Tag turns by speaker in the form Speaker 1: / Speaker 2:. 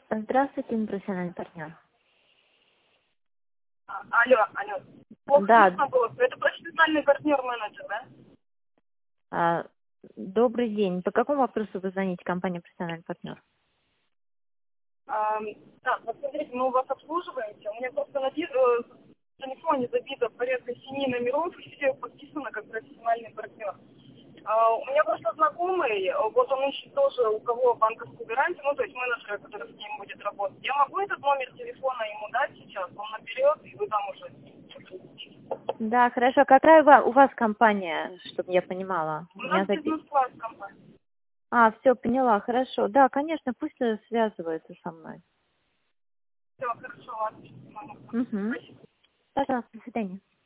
Speaker 1: Здравствуйте, профессиональный партнер.
Speaker 2: Алло. Плохо
Speaker 1: Да,
Speaker 2: слышно было. Это профессиональный партнер-менеджер, да?
Speaker 1: а, добрый день. По какому вопросу вы звоните компании профессиональный партнер?
Speaker 2: Да, вот смотрите, мы у вас обслуживаемся. У меня просто на телефоне забито порядка 7 номеров, и все подписано как профессиональный партнер. У меня просто знакомый, вот он ищет тоже у кого банковскую гарантию, ну, то есть менеджера, который с ним будет работать. Я могу этот номер телефона ему дать сейчас, он наберет, и вы там уже с ним сотрудничаете.
Speaker 1: Да, хорошо. Какая у вас компания, чтобы я понимала?
Speaker 2: У нас бизнес-класс компания.
Speaker 1: Все, поняла, хорошо. Да, конечно, пусть связывается со мной.
Speaker 2: Все, хорошо, ладно.
Speaker 1: Угу.
Speaker 2: Спасибо.
Speaker 1: Пожалуйста, до свидания.